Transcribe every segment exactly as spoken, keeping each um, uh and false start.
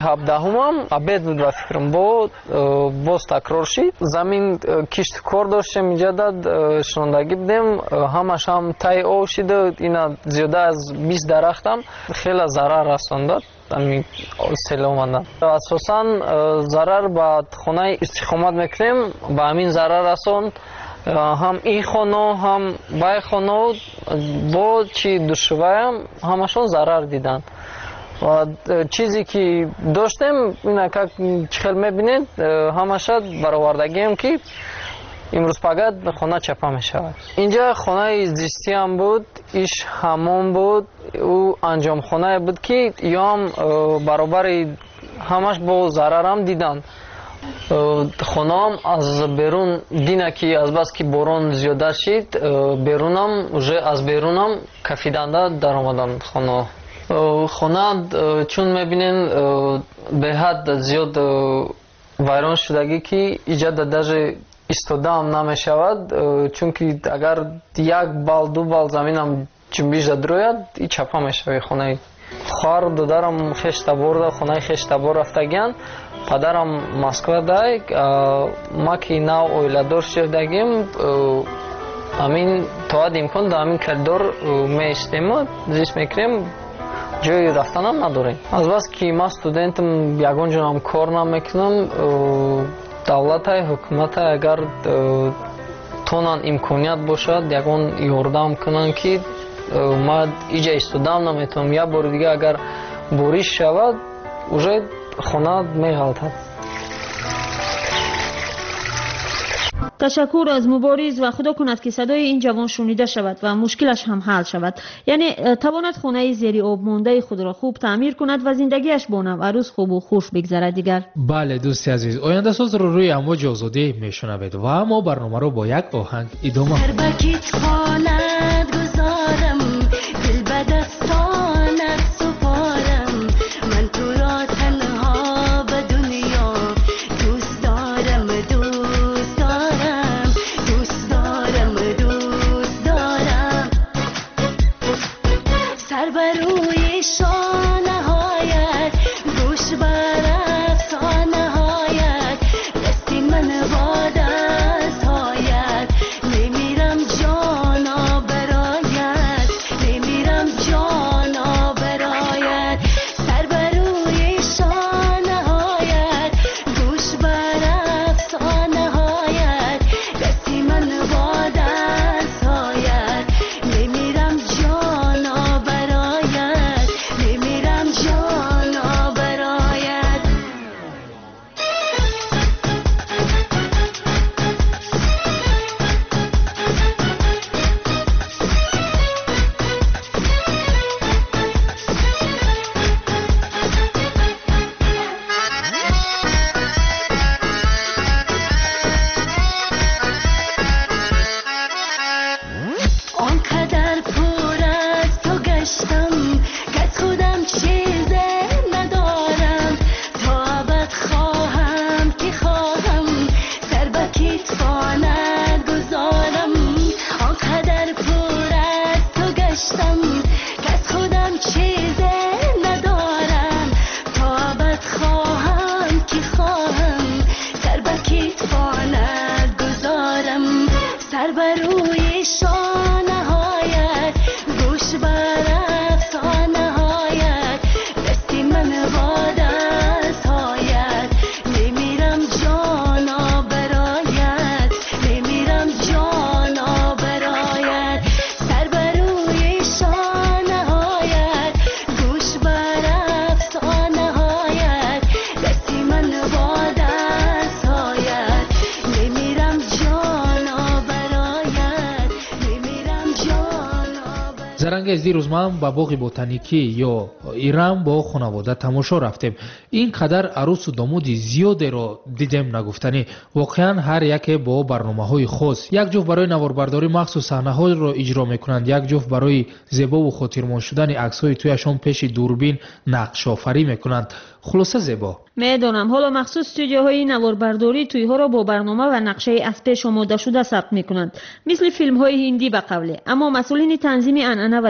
ҳабдаҳумам абед буд ва фикрам бо боз такрор шид. Замин кишти кор доштем инҷа дад шондагӣ будем ҳамаш ҳам таи ов шида ина зиёда аз бист дарахтам хеле зарар расондад ами сел омадан. Асосан зарар ба хонаи истиқомат мекунем ба ҳамин зарар расонд ҳам ин хона ҳам бай хона бо чи душваям ҳамашон зарар дидан. ва чизе ки доштем ина как чихел мебинед ҳамаша баровардагием ки имрӯз пагад хона чапа мешавад. Инҷа хонаи зистиам буд, иш ҳамом буд, ӯ анҷомхонае буд ки ёам баробари ҳамаш бо зарарам дидан. Хонаам аз берун дина ки азбас ки борон зиёда шид берунам уже аз берунам кафиданда даромадан хона. Хона чун мебинен беҳад зиёд вайрон шудагӣ ки иҷада даже истодаам намешавад, чунки агар як бал ду бал заминам ҷунбиш дадрояд и чапа мешави хонаи. хоҳару додарам хештаборда хонаи хештабор рафтагиянд. Падарам Москва дай ма ки нав оиладор шудагим амин тоад имкон да амин коридор меистему зист мекунем ҷои рафтанам надорем. Азбас ки ман студентам ягон ҷонам кор намекунам давлатай ҳукуматай агар тонан имконият бошад ягон ёрдам кунанд ки ман иҷа истодам наметавонам як бори дига агар бориш шавад уже хона меғалтад. تشکر از مبارز و خدا کند که صدای این جوان شنیده شود و مشکلش هم حل شود. یعنی تواند خانه زیر آب مانده خود را خوب تعمیر کند و زندگیش با نو عروس خوب و خوش بگذرد دیگر. بله دوستی عزیز، آینده ساز رو روی امواج آزادی میشنوید و اما برنامه رو با یک آهنگ ادامه. زرنگز دیروز ما با باغ بوتانیکی یا ایران با خانواده تماشا رفتیم. این قدر عروس و داماد زیادی رو دیدیم نگفتنی. واقعا هر یک با برنامه‌های خاص. یک جفت برای نواربرداری مخصوص صحنه‌ها رو اجرا میکنند، یک جفت برای زیبا و خاطرمان شدن عکس‌های تویشان پیش دوربین نقش آفرینی میکنند. خلاصه زیبا. میدونم حالا مخصوص استودیوهای نواربرداری توی ها را با برنامه و نقشه از پیش آماده شده ثبت میکنند، مثل فیلم های هندی به قوله. اما مسئولین تنظیم انعنه و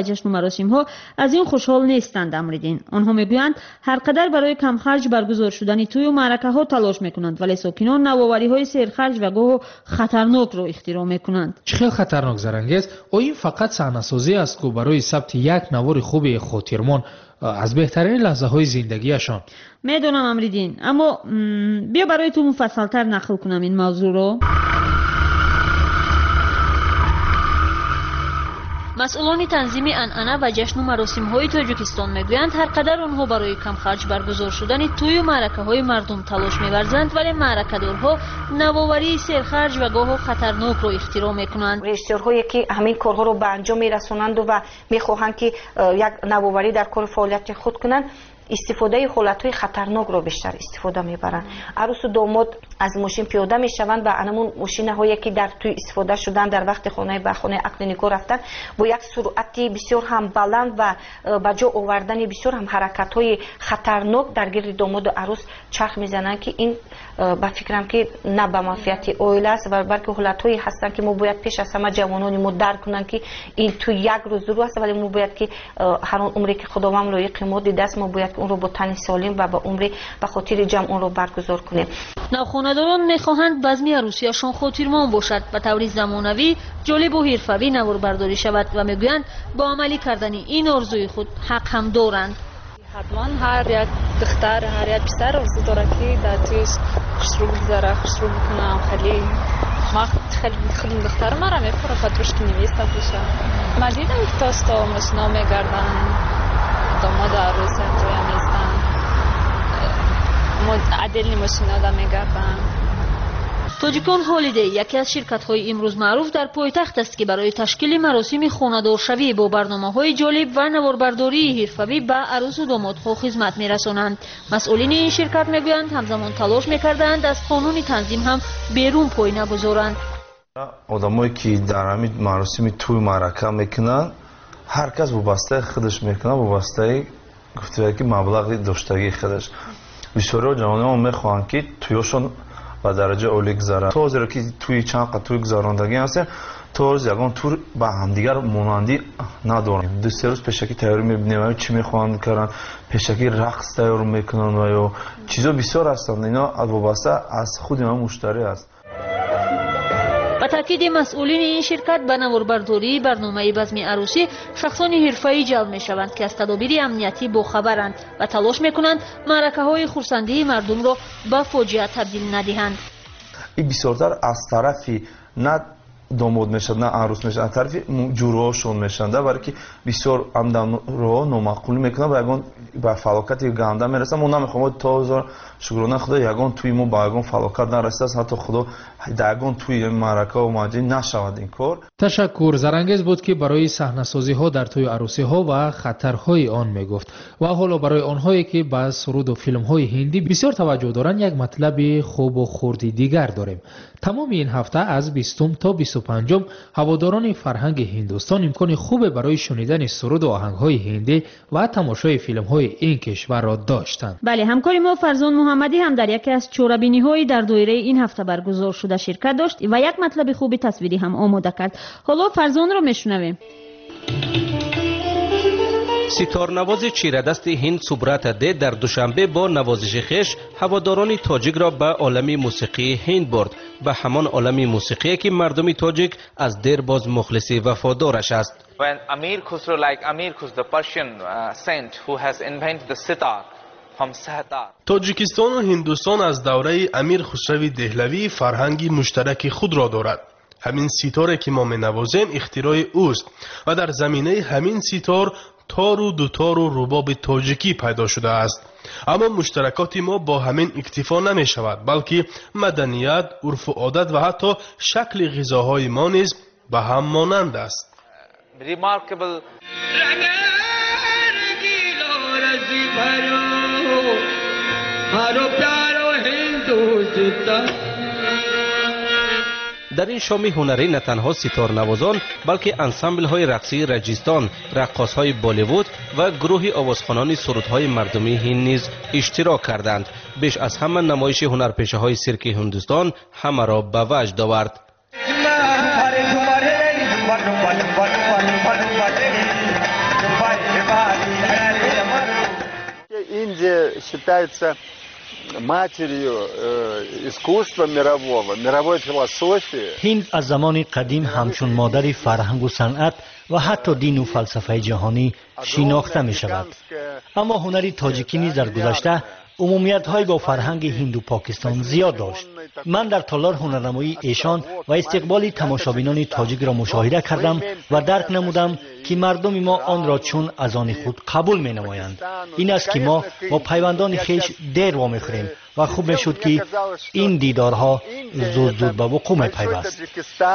و جشن و مراسم ها از این خوشحال نیستند. امریدین آنها میگویند هر قدر برای کم خرج برگزار شدن توی و معرکه ها تلاش میکنند، ولی ساکنان نوآوری های سرخرج و گاه خطرناک را اختراع میکنند. چه خطرناک زرنگیز؟ او این فقط صحنه‌سازی است که برای ثبت یک نوار خوب خاطرمان از بهترین لحظه های زندگیشان. میدونم امریدین، اما بیا برای تو مفصل‌تر نقل کنم این موضوع رو. مسئولان تنظیم انعنه و جشن و مراسم های تاجیکستان میگویند هر قدر آنها برای کم خرج برگزار شدن توی و معرکه های مردم تلاش می‌ورزند، ولی معرکه‌دارها نوآوری سرخرج و گاه خطرناک را اختراع میکنند. رژیسورهایی که همین کارها رو به انجام میرسونند و میخواهند که یک نوآوری در کار فعالیت خود کنند، استفاده حالتهای خطرناک رو بیشتر استفاده میبرند. عروس و داماد از ماشین پیاده میشوند و انمون ماشین هایی که در توی استفاده شدن در وقت خانه به خانه عقد نگاه رفتن با یک سرعتی بسیار هم بلند و با جا آوردن بسیار هم حرکت های خطرناک در گرد داماد و عروس چرخ میزنند که این با فکرم که نه به منفعت عائله است و بلکه حالتهایی هستند که ما باید پیش از همه جوانان ما درک کنند که این توی یک روز رو است، ولی ما باید که هر آن عمری که خداوند لایق ما دیده است ما باید اون رو با تن سالم و با عمری به خاطر جمع اون رو برگزار کنیم. نوخانه‌داران میخواهند بزمی عروسیشان خاطرمان باشد، به طور زمانوی، جالب و حرفه‌ای نوار برداری شود و میگویند با عملی کردن این آرزوی خود حق هم دارند. حتما هر یک دختر هر یک پسر آرزو داره که در تویش خوشرو بگذاره، خوشرو بکنه. خیلی ما خیلی خیلی دختر مرا میپره خاطرش که نویسته بشه. من دیدم که تاستا ماشینا میگردن داماد عروس توی میستن عدل ماشینا دا میگردن. تاجیکان هالیدی یکی از شرکت‌های امروز معروف در پایتخت است که برای تشکیل مراسم خانه‌دارشوی با برنامه‌های جالب و نواربرداری حرفه‌ای به عروس و دامادها خدمت می‌رسانند. مسئولین این شرکت می‌گویند همزمان تلاش می‌کردند از قانون تنظیم هم بیرون پای نگذارند. آدمایی که در همین مراسم توی معرکه میکنن هر کس وابسته خودش میکنه، وابسته گفته که مبلغ داشتگی خودش. بسیاری جوانان میخوان که تویشون و درجه اولی گذارن. تو از که توی چند قطع توی گذراندگی هستن تو از یکان تور با همدیگر مانندی ندارن. دو سه روز پیشکی تیاری میبینیم چی میخوان کردن، پیشکی رقص تیار میکنن و یا چیزا بسیار هستن. اینا وابسته از خود ما مشتری است. با تاکید مسئولین این شرکت به نواربرداری برنامه بزمی عروسی شخصان حرفه‌ای جلب می‌شوند که از تدابیر امنیتی باخبرند و تلاش می‌کنند معرکه‌های خرسندی مردم را به فاجعه تبدیل ندهند. این بسیارتر از طرفی نه داماد میشد نه عروس میشد، از طرفی جورهاشون میشند، برای که بسیار عمدن رو نامعقول میکنن و یگان به فلاکت گنده میرسن. ما نمیخوام تا هزار شکرانه خدا یگان توی ما با یگان فلاکت نرسید، حتی خدا یگان توی معرکه و ماجرا نشود این کار. تشکر. زرنگیز بود که برای صحنه‌سازی ها در توی عروسی ها و خطرهای آن میگفت. و حالا برای آنهایی که با سرود و فیلم های هندی بسیار توجه دارند یک مطلب خوب و خردی دیگر داریم. تمام این هفته از بیستم تا بیست و پنجم هواداران فرهنگ هندوستان امکان خوب برای شنیدن سرود و آهنگ های هندی و تماشای فیلم های این کشور را داشتند. بله، همکاری ما فرزان محمدی هم در یکی از چوربینی های در دایره این هفته برگزار شده شرکت داشت و یک مطلب خوب تصویری هم آماده کرد. حالا فرزان را میشنویم. ستارنواز چیردست هند سبرات ده در دوشنبه با نوازش خیش هواداران تاجیک را به عالم موسیقی هند برد، به همان عالم موسیقی که مردم تاجیک از دیر باز مخلص وفادارش است. When Amir Khusro, like Amir Khus, the Persian uh, saint who has invented the sitar from Sahtar. تاجیکستان و هندوستان از دوره امیر خسرو دهلوی فرهنگی مشترک خود را دارد. همین سیتار که ما می‌نوازیم اختراع اوست و در زمینه همین سیتار تار و دوتار و رباب تاجیکی پیدا شده است. اما مشترکات ما با همین اکتفا نمی شود، بلکه مدنیت، عرف و عادت و حتی شکل غذاهای ما نیز به هم مانند است. Remarkable. در این شام هنری نه تنها ستار نوازان بلکه انسامبل های رقصی رجستان، رقاص های بالیوود و گروه آوازخوانان سرودهای مردمی هند نیز اشتراک کردند. بیش از همه نمایش هنرپیشه های سیرک هندوستان همه را به وجد آورد. считается матерью э, искусства мирового, мировой философии. هند از زمان قدیم همچون مادر فرهنگ و صنعت و حتی دین و فلسفه جهانی شناخته می شود. اما هنر تاجیکی نیز در گذشته عمومیت های با فرهنگ هند و پاکستان زیاد داشت. من در تالار هنرنمایی ایشان و استقبال تماشابینان تاجیک را مشاهده کردم و درک نمودم که مردم ما آن را چون از آن خود قبول می نمایند. این است که ما با پیوندان خیش دیر وامی خوریم و خوب می شد که این دیدارها زود زود به وقوع می پیوست.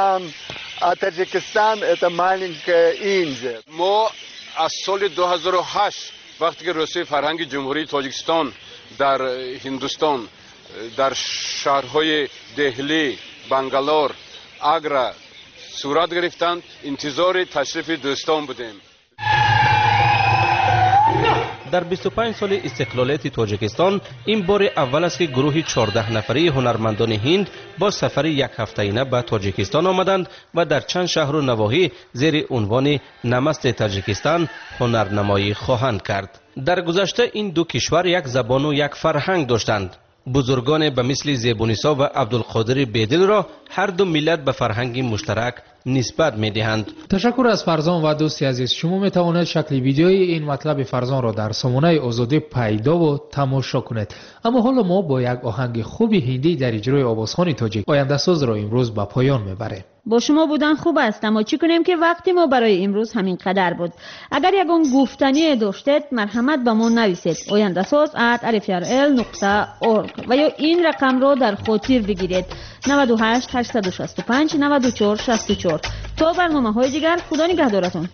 ما از سال دو هزار و هشت وقتی که رسوی فرهنگ جمهوری تاجیکستان در هندوستان در شهرهای دهلی، بنگلور، آگرا صورت گرفتند، انتظار تشریف دوستان بودیم. در بیست و پنج سال استقلالیت تاجیکستان این بار اول است که گروه چهارده نفری هنرمندان هند با سفر یک هفته‌ینه به تاجیکستان آمدند و در چند شهر و نواحی زیر عنوان نمست تاجیکستان هنرنمایی خواهند کرد. در گذشته این دو کشور یک زبان و یک فرهنگ داشتند. بزرگان به مثل زیبونیسا و عبدالقادر بیدل را هر دو ملت به فرهنگ مشترک نسبت می دهند. تشکر از فرزان و دوستی عزیز. شما می توانید شکل ویدیوی این مطلب فرزان را در سامانه آزادی پیدا و تماشا کنید. اما حالا ما با یک آهنگ خوبی هندی در اجرای آوازخوان تاجیک آینده ساز را امروز به پایان میبریم. با شما بودن خوب است، اما چی کنیم که وقتی ما برای امروز همین قدر بود. اگر یگان گفتنی داشتید مرحمت به ما نویسید آینده ساز ات الف ار ال نقطه اورگ و یا این رقم را در خاطر بگیرید نود و هشت هشتصد و شصت و پنج نود و چهار شصت و چهار. تا برنامه های دیگر خدا نگهدارتون.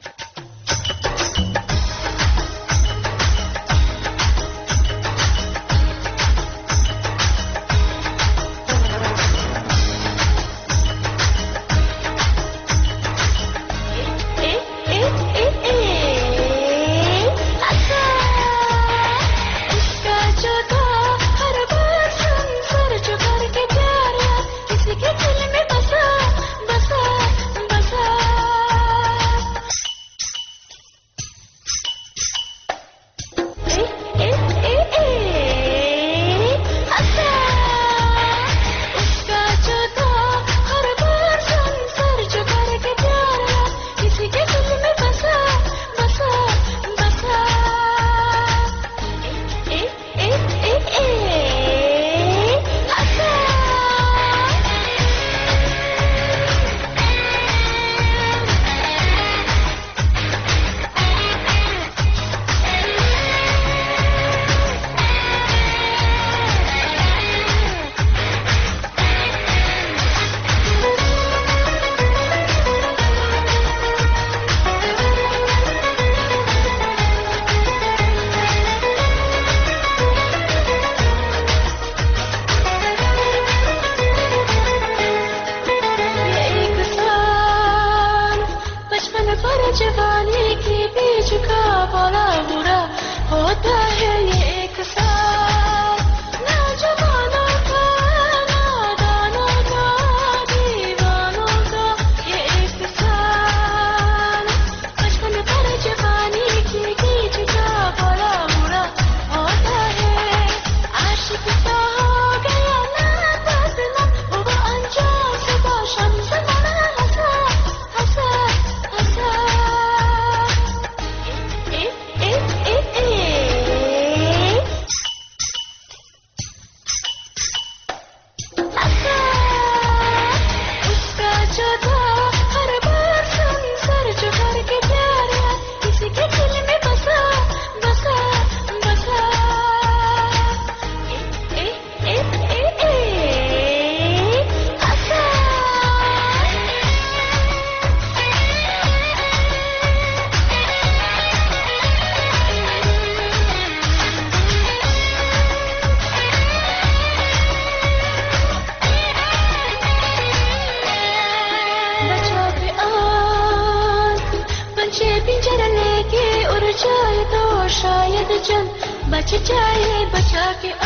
जवानी के बीच का बड़ा बुरा होता है ये एक साथ ना जवानों का ना दानों का दीवानों का ये एक साथ बचपन पर जवानी के बीच का बड़ा बुरा होता है आशिक सा हो गया ना तासना वो अंजाम से बाशम से मना हंसा हंसा हंसा बच जाए बचा के